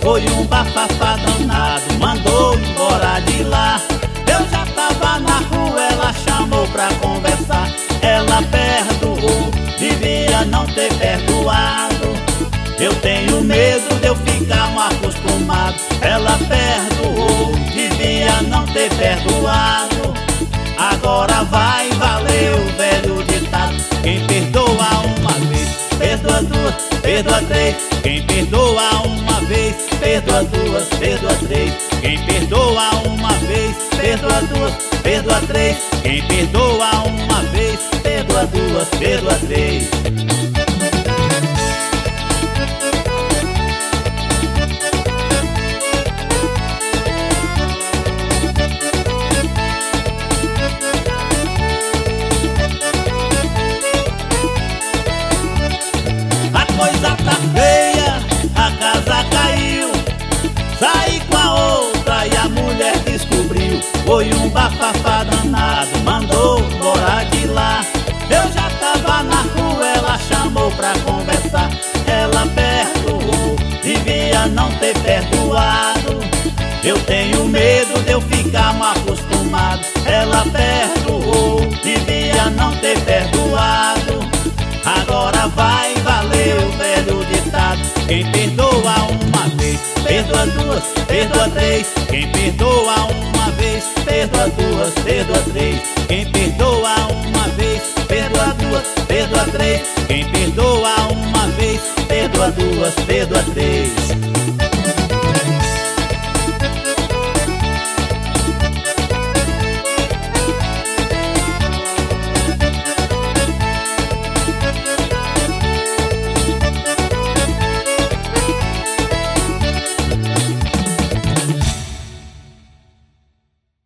Foi um bafafá danado, mandou embora de lá. Eu já tava na rua, ela chamou pra conversar. Ela perdoou, devia não ter perdoado. Eu tenho medo de eu ficar mal acostumado. Ela perdoou, devia não ter perdoado. Agora vai valer o velho ditado: quem perdoa uma vez, perdoa duas, perdoa três. Quem perdoa uma vez, perdoa duas, perdoa três. Quem perdoa uma vez, perdoa duas, perdoa três. Quem perdoa uma vez, perdoa duas, perdoa três. A coisa tá feia, a casa caiu. Saí com a outra e a mulher descobriu. Foi um bafafá danado, mandou embora de lá. Eu já tava na rua, ela chamou pra conversar. Ela perdoou, devia não ter perdoado. Eu tenho medo de eu ficar mal acostumado. Ela perdoou, devia não ter perdoado. Agora vai valer o velho ditado: quem perdoa uma vez, perdoa duas, perdoa três. Quem perdoa uma vez, perdoa duas, perdoa três. Quem perdoa uma vez, perdoa duas, perdoa três. Quem perdoa uma vez, perdoa duas, perdoa três.